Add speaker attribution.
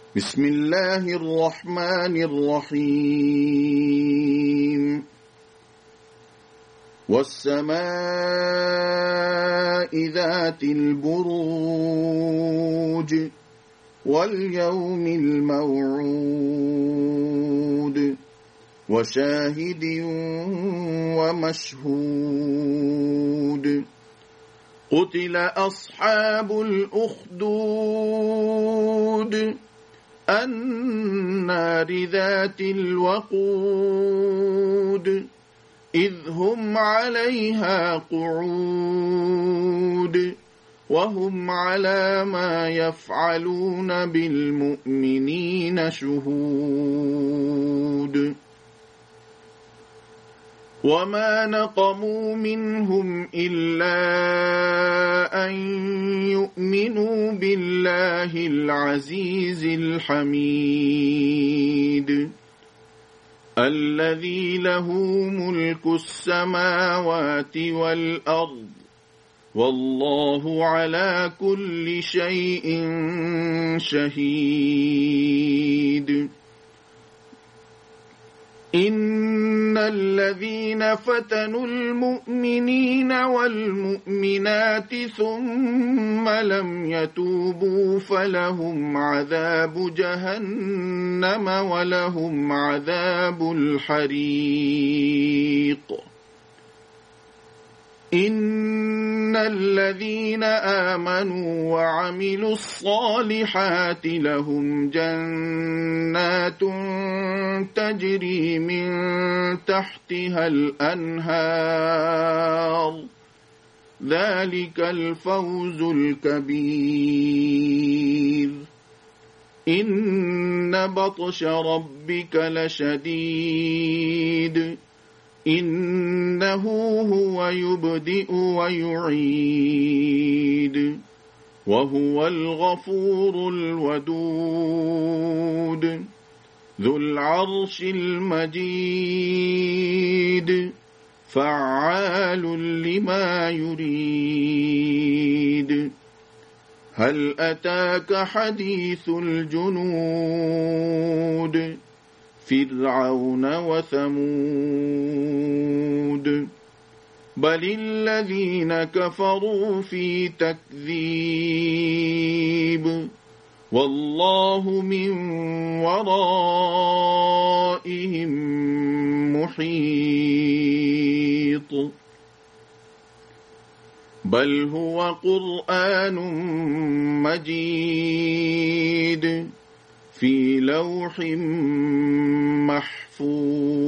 Speaker 1: بسم الله الرحمن الرحيم والسماء ذات البروج واليوم الموعود وشاهد ومشهود قتل أصحاب الأخدود النار ذات الوقود إذ هم عليها قعود وهم على ما يفعلون بالمؤمنين شهود وما نقموا منهم إلا أن يؤمنوا بالله العزيز الحميد الذي له ملك السماوات والأرض والله على كل شيء شهيد إن الذين فتنوا المؤمنين والمؤمنات ثم لم يتوبوا فلهم عذاب جهنم ولهم عذاب الحريق إن الذين آمنوا وعملوا الصالحات لهم جنات تجري من تحتها الأنهار ذلك الفوز الكبير إن بطش ربك لشديد إنه هو يبدئ ويعيد وهو الغفور الودود ذو العرش المجيد فعال لما يريد هل أتاك حديث الجنود فرعون وثمود بل الذين كفروا في تكذيب والله من ورائهم محيط بل هو قرآن مجيد في لوح محفوظ